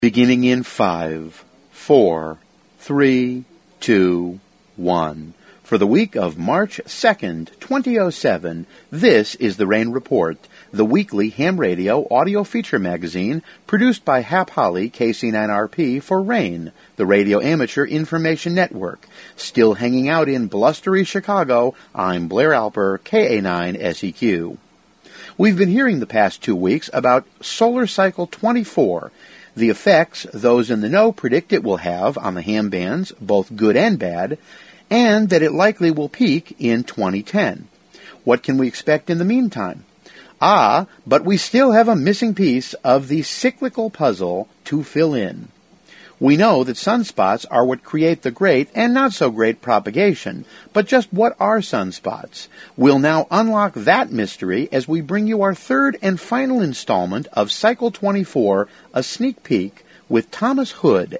Beginning in 5, 4, 3, 2, 1. For the week of March 2nd, 2007, this is the Rain Report, the weekly ham radio audio feature magazine produced by Hap Holly KC9RP for Rain, the Radio Amateur Information Network. Still hanging out in blustery Chicago, I'm Blair Alper, KA9SEQ. We've been hearing the past 2 weeks about Solar Cycle 24, the effects those in the know predict it will have on the ham bands, both good and bad, and that it likely will peak in 2010. What can we expect in the meantime? But we still have a missing piece of the cyclical puzzle to fill in. We know that sunspots are what create the great and not so great propagation, but just what are sunspots? We'll now unlock that mystery as we bring you our third and final installment of Cycle 24, a sneak peek with Thomas Hood,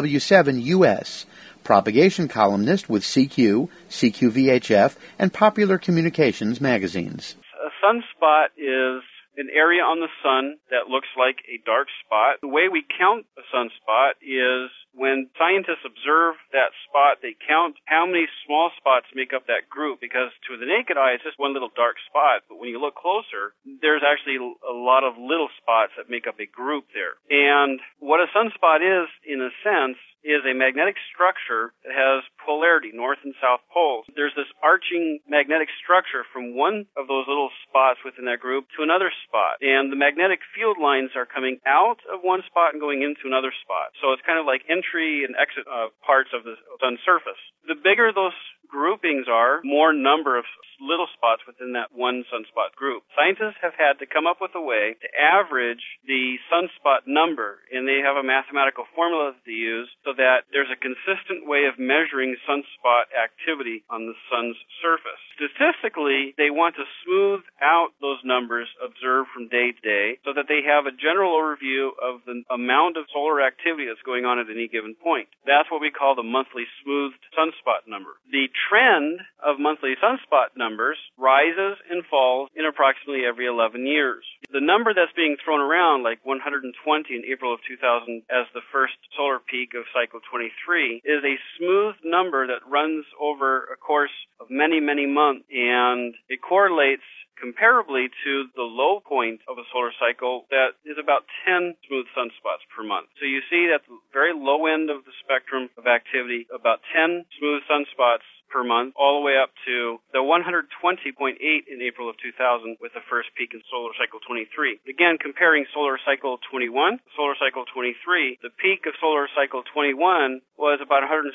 NW7 US, propagation columnist with CQ, CQVHF, and Popular Communications magazines. A sunspot is an area on the sun that looks like a dark spot. The way we count a sunspot is when scientists observe that spot, they count how many small spots make up that group, because to the naked eye, it's just one little dark spot. But when you look closer, there's actually a lot of little spots that make up a group there. And what a sunspot is, in a sense, is a magnetic structure that has polarity, north and south poles. There's this arching magnetic structure from one of those little spots within that group to another spot. And the magnetic field lines are coming out of one spot and going into another spot. So it's kind of like entry and exit parts of the sun's surface. The bigger those groupings are, more number of little spots within that one sunspot group. Scientists have had to come up with a way to average the sunspot number, and they have a mathematical formula that they use so that there's a consistent way of measuring sunspot activity on the sun's surface. Statistically, they want to smooth out those numbers observed from day to day so that they have a general overview of the amount of solar activity that's going on at any given point. That's what we call the monthly smoothed sunspot number. The trend of monthly sunspot numbers rises and falls in approximately every 11 years. The number that's being thrown around, like 120 in April of 2000 as the first solar peak of cycle 23, is a smooth number that runs over a course of many, many months, and it correlates comparably to the low point of a solar cycle that is about 10 smooth sunspots per month. So you see at the very low end of the spectrum of activity, about 10 smooth sunspots per month, all the way up to the 120.8 in April of 2000 with the first peak in solar cycle 23. Again, comparing solar cycle 21, solar cycle 23, the peak of solar cycle 21 was about 165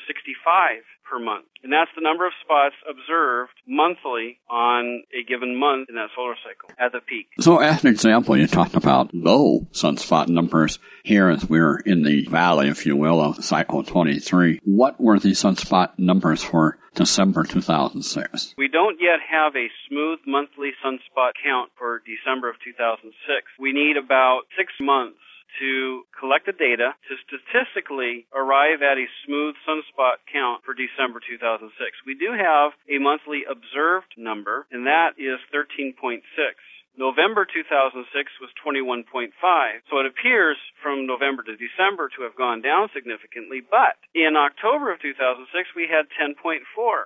per month. And that's the number of spots observed monthly on a given month in that solar cycle at the peak. So as an example, you talked about low sunspot numbers here as we're in the valley, if you will, of cycle 23. What were the sunspot numbers for December 2006? We don't yet have a smooth monthly sunspot count for December of 2006. We need about 6 months to collect the data to statistically arrive at a smooth sunspot count for December 2006. We do have a monthly observed number, and that is 13.6. November 2006 was 21.5, so it appears from November to December to have gone down significantly, but in October of 2006 we had 10.4.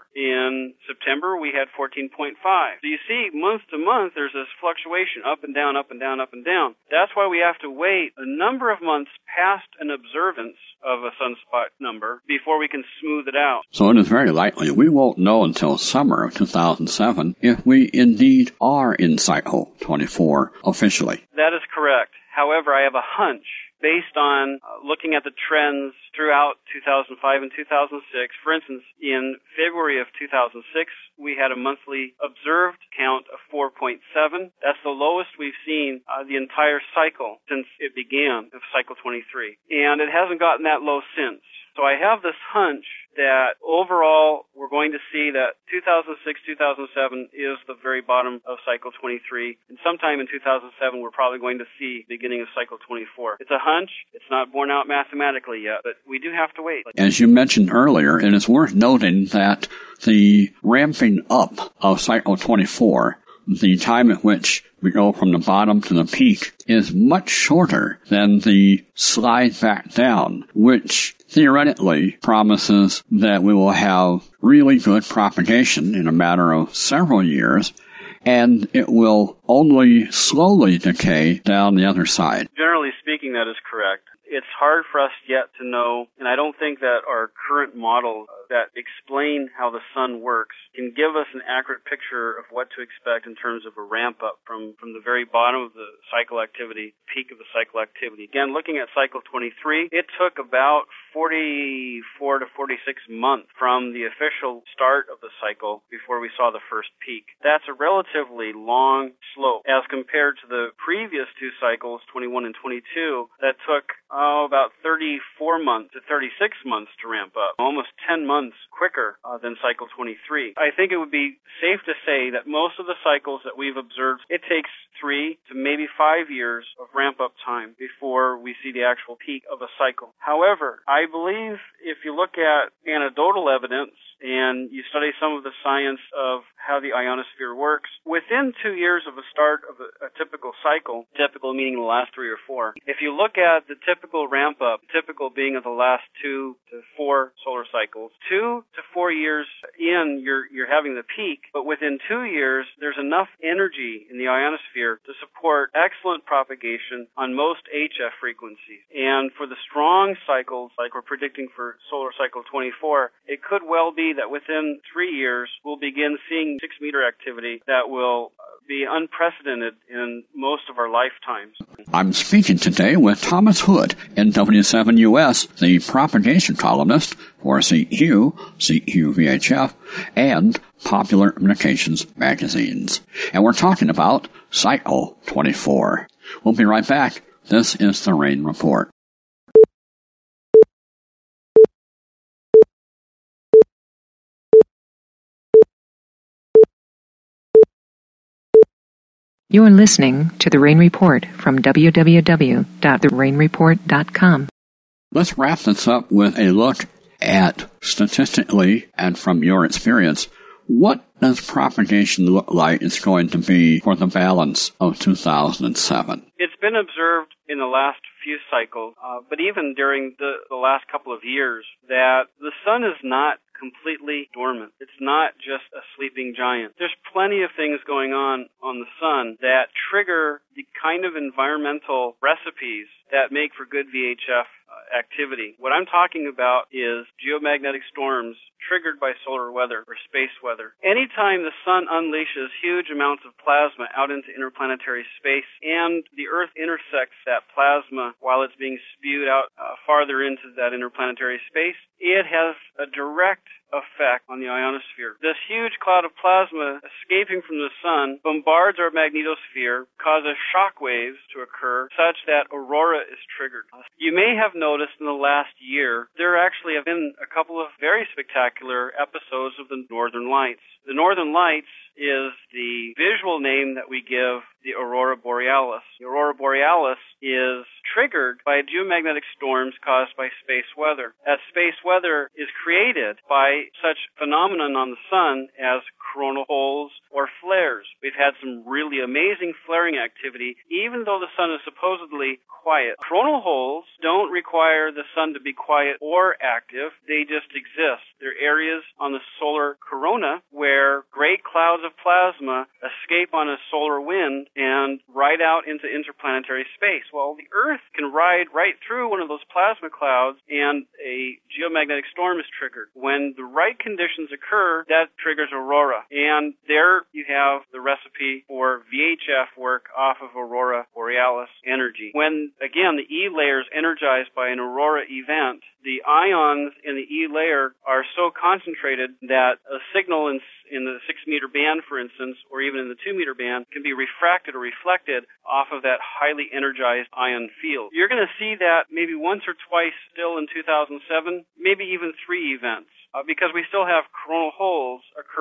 In September we had 14.5. So you see, month to month there's this fluctuation up and down, up and down, up and down. That's why we have to wait a number of months past an observance of a sunspot number before we can smooth it out. So it is very likely we won't know until summer of 2007 if we indeed are in cycle 24 officially. That is correct. However, I have a hunch based on looking at the trends throughout 2005 and 2006. For instance, in February of 2006, we had a monthly observed count of 4.7. That's the lowest we've seen the entire cycle since it began of cycle 23. And it hasn't gotten that low since. So I have this hunch that overall we're going to see that 2006-2007 is the very bottom of cycle 23. And sometime in 2007 we're probably going to see the beginning of cycle 24. It's a hunch. It's not borne out mathematically yet, but we do have to wait. As you mentioned earlier, it is worth noting that the ramping up of cycle 24, the time at which we go from the bottom to the peak, is much shorter than the slide back down, which theoretically promises that we will have really good propagation in a matter of several years, and it will only slowly decay down the other side. Generally speaking, that is correct. It's hard for us yet to know, and I don't think that our current models that explain how the sun works can give us an accurate picture of what to expect in terms of a ramp up from the very bottom of the cycle activity, peak of the cycle activity. Again, looking at cycle 23, it took about 44 to 46 months from the official start of the cycle before we saw the first peak. That's a relatively long slope as compared to the previous two cycles, 21 and 22, that took about 34 months to 36 months to ramp up, almost 10 months quicker than cycle 23. I think it would be safe to say that most of the cycles that we've observed, it takes 3 to maybe 5 years of ramp-up time before we see the actual peak of a cycle. However, I believe if you look at anecdotal evidence and you study some of the science of how the ionosphere works, within 2 years of the start of a typical cycle, typical meaning the last 3 or 4, if you look at the typical ramp-up, typical being of the last 2 to 4 solar cycles, 2 to 4 years in, you're having the peak, but within 2 years, there's enough energy in the ionosphere to support excellent propagation on most HF frequencies. And for the strong cycles, like we're predicting for solar cycle 24, it could well be that within 3 years, we'll begin seeing 6-meter activity that will be unprecedented in most of our lifetimes. I'm speaking today with Thomas Hood, NW7US, the propagation columnist for CQ, CQ VHF, and Popular Communications magazines. And we're talking about Cycle 24. We'll be right back. This is the Rain Report. You are listening to The Rain Report from www.therainreport.com. Let's wrap this up with a look at, statistically and from your experience, what does propagation look like it's going to be for the balance of 2007? It's been observed in the last few cycles, but even during the last couple of years, that the sun is not completely dormant. It's not just a sleeping giant. There's plenty of things going on the sun that trigger the kind of environmental recipes that make for good VHF activity. What I'm talking about is geomagnetic storms triggered by solar weather or space weather. Anytime the sun unleashes huge amounts of plasma out into interplanetary space and the Earth intersects that plasma while it's being spewed out farther into that interplanetary space, it has a direct effect on the ionosphere. This huge cloud of plasma escaping from the sun bombards our magnetosphere, causes shock waves to occur such that aurora is triggered. You may have noticed in the last year, there actually have been a couple of very spectacular episodes of the Northern Lights. The Northern Lights is the visual name that we give the aurora borealis. The aurora borealis is triggered by geomagnetic storms caused by space weather. That space weather is created by such phenomenon on the sun as coronal holes or flares. We've had some really amazing flaring activity, even though the sun is supposedly quiet. Coronal holes don't require the sun to be quiet or active. They just exist. They're areas on the solar corona where great clouds of plasma escape on a solar wind and ride out into interplanetary space. Well, the Earth can ride right through one of those plasma clouds and a geomagnetic storm is triggered. When the right conditions occur, that triggers aurora. And there you have the recipe for VHF work off of aurora borealis energy. When, again, the E layer is energized by an aurora event, the ions in the E layer are so concentrated that a signal in the 6-meter band, for instance, or even in the 2-meter band, can be refracted or reflected off of that highly energized ion field. You're going to see that maybe once or twice still in 2007, maybe even 3 events. Because we still have coronal holes occurring on a regular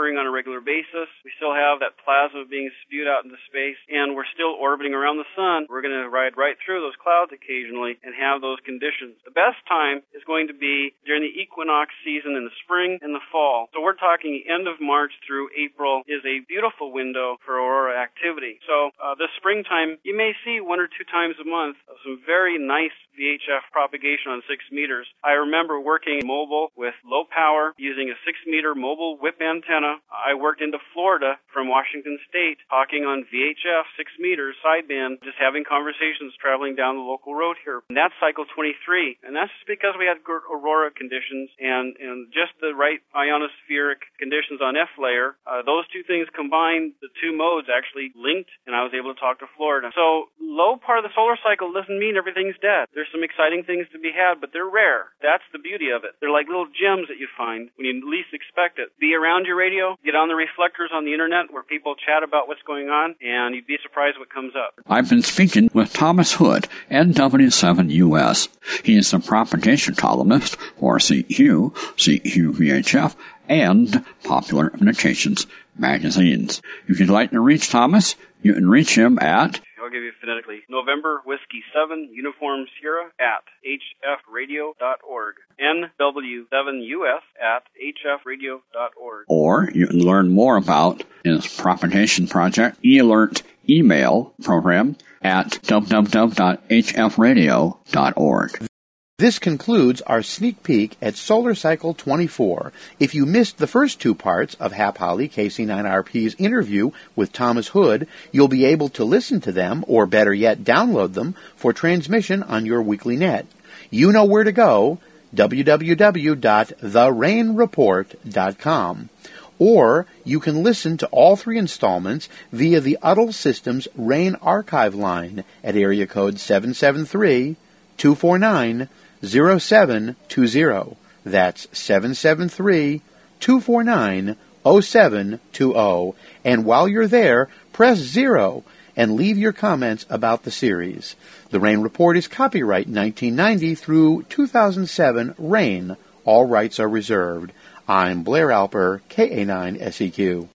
regular basis. We still have that plasma being spewed out into space, and we're still orbiting around the sun. We're going to ride right through those clouds occasionally and have those conditions. The best time is going to be during the equinox season in the spring and the fall. So we're talking the end of March through April is a beautiful window for aurora activity. So this springtime, you may see 1 or 2 times a month of some very nice VHF propagation on 6 meters. I remember working mobile with low power using a 6-meter mobile whip antenna. I worked into Florida from Washington State talking on VHF 6 meters sideband, just having conversations traveling down the local road here. And that's cycle 23. And that's just because we had good aurora conditions and just the right ionospheric conditions on F layer. Those two things combined, the two modes actually linked, and I was able to talk to Florida. So low part of the solar cycle doesn't mean everything's dead. There's some exciting things to be had, but they're rare. That's the beauty of it. They're like little gems that you find when you least expect it. Be around your radio, get on the reflectors on the internet where people chat about what's going on, and you'd be surprised what comes up. I've been speaking with Thomas Hood, NW7US. He is the propagation columnist for CQ, CQ VHF, and Popular Communications magazines. If you'd like to reach Thomas, you can reach him at... I'll give you phonetically. November Whiskey 7 Uniform Sierra at hfradio.org. NW7US at hfradio.org. Or you can learn more about his propagation project e-alert email program at www.hfradio.org. This concludes our sneak peek at Solar Cycle 24. If you missed the first 2 parts of Hap Holly KC9RP's interview with Thomas Hood, you'll be able to listen to them, or better yet, download them for transmission on your weekly net. You know where to go, www.therainreport.com. Or you can listen to all 3 installments via the Udall Systems Rain Archive line at area code 773-249-0720. That's 773-249-0720. And while you're there, press 0 and leave your comments about the series. The Rain Report is copyright 1990 through 2007 Rain. All rights are reserved. I'm Blair Alper, KA9SEQ.